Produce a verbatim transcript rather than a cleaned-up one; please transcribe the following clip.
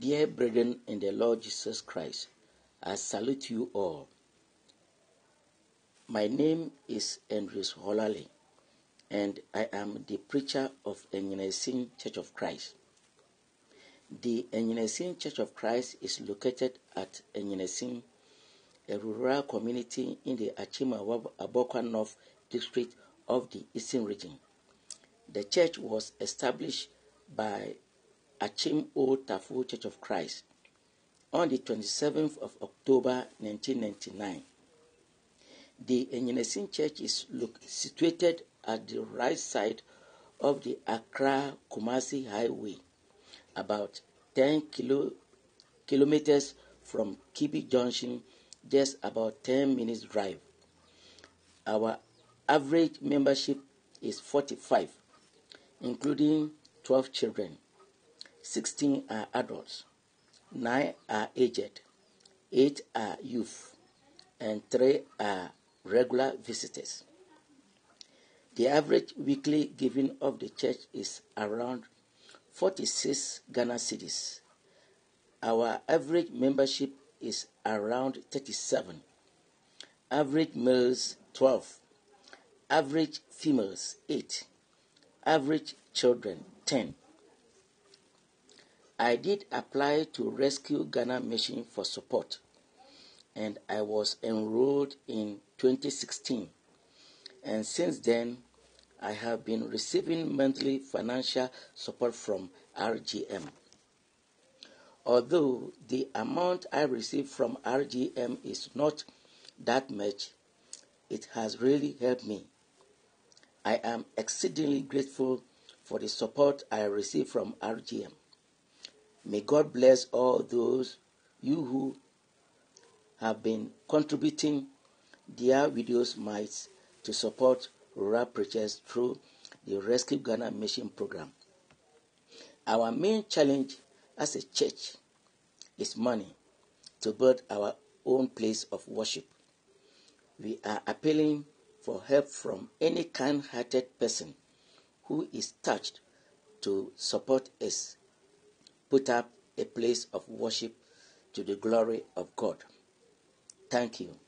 Dear brethren in the Lord Jesus Christ, I salute you all. My name is Andrews Holale, and I am the preacher of Enyinesin Church of Christ. The Enyinesin Church of Christ is located at Enyinesin, a rural community in the Achim-Abokwa North District of the Eastern Region. The church was established by Achim O. Tafu Church of Christ on the twenty-seventh of October nineteen ninety-nine. The Enyinesin Church is situated at the right side of the Accra-Kumasi Highway, about ten kilo, kilometers from Kibi Junction, just about ten minutes drive. Our average membership is forty-five, including twelve children. sixteen are adults, nine are aged, eight are youth, and three are regular visitors. The average weekly giving of the church is around forty-six Ghana cedis. Our average membership is around thirty-seven. Average males twelve. Average females eight. Average children ten. I did apply to Rescue Ghana Mission for support, and I was enrolled in twenty sixteen. And since then, I have been receiving monthly financial support from R G M. Although the amount I receive from R G M is not that much, it has really helped me. I am exceedingly grateful for the support I receive from R G M. May God bless all those you who have been contributing their videos mites to support rural preachers through the Rescue Ghana Mission program. Our main challenge as a church is money to build our own place of worship. We are appealing for help from any kind-hearted person who is touched to support us put up a place of worship to the glory of God. Thank you.